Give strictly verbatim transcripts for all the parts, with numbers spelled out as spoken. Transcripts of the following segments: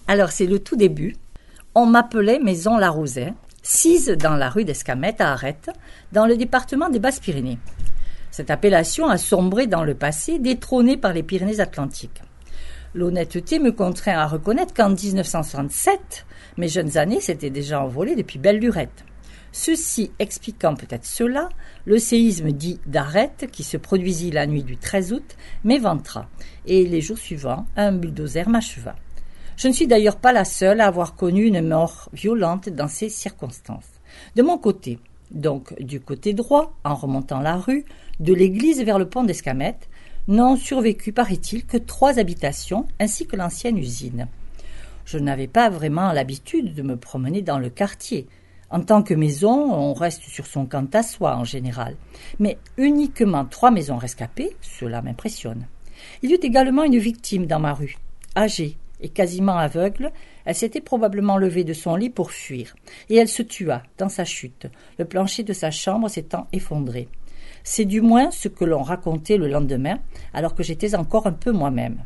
Alors, c'est le tout début. On m'appelait Maison Larouzet, sise dans la rue d'Escamette à Arette, dans le département des Basses-Pyrénées. Cette appellation a sombré dans le passé, détrônée par les Pyrénées-Atlantiques. L'honnêteté me contraint à reconnaître qu'en dix-neuf cent soixante-sept, mes jeunes années s'étaient déjà envolées depuis belle lurette. Ceci expliquant peut-être cela, le séisme dit d'Arette, qui se produisit la nuit du treize août, m'éventra, et les jours suivants, un bulldozer m'acheva. Je ne suis d'ailleurs pas la seule à avoir connu une mort violente dans ces circonstances. De mon côté, donc du côté droit, en remontant la rue, de l'église vers le pont d'Escamette, n'ont survécu, paraît-il, que trois habitations, ainsi que l'ancienne usine. Je n'avais pas vraiment l'habitude de me promener dans le quartier. En tant que maison, on reste sur son quant à soi en général. Mais uniquement trois maisons rescapées, cela m'impressionne. Il y eut également une victime dans ma rue, âgée et quasiment aveugle. Elle s'était probablement levée de son lit pour fuir, et elle se tua dans sa chute, le plancher de sa chambre s'étant effondré. C'est du moins ce que l'on racontait le lendemain, alors que j'étais encore un peu moi-même.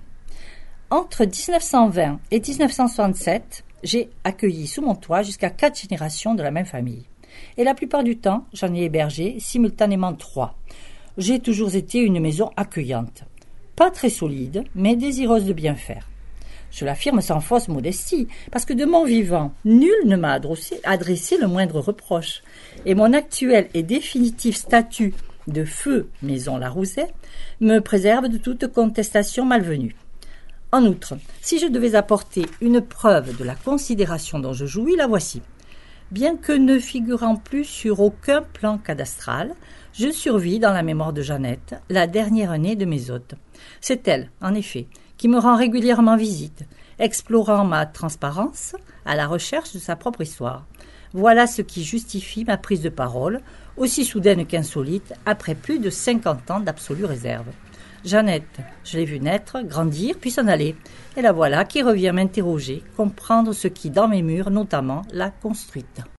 Entre dix-neuf cent vingt et dix-neuf cent soixante-sept, j'ai accueilli sous mon toit jusqu'à quatre générations de la même famille. Et la plupart du temps, j'en ai hébergé simultanément trois. J'ai toujours été une maison accueillante. Pas très solide, mais désireuse de bien faire. Je l'affirme sans fausse modestie, parce que de mon vivant, nul ne m'a adressé, adressé le moindre reproche. Et mon actuel et définitif statut de feu Maison Larouzet me préserve de toute contestation malvenue. En outre, si je devais apporter une preuve de la considération dont je jouis, la voici. Bien que ne figurant plus sur aucun plan cadastral, je survis dans la mémoire de Jeannette, la dernière née de mes hôtes. C'est elle, en effet, qui me rend régulièrement visite, explorant ma transparence à la recherche de sa propre histoire. Voilà ce qui justifie ma prise de parole, aussi soudaine qu'insolite, après plus de cinquante ans d'absolue réserve. Jeannette, je l'ai vue naître, grandir, puis s'en aller. Et la voilà qui revient m'interroger, comprendre ce qui, dans mes murs notamment, l'a construite.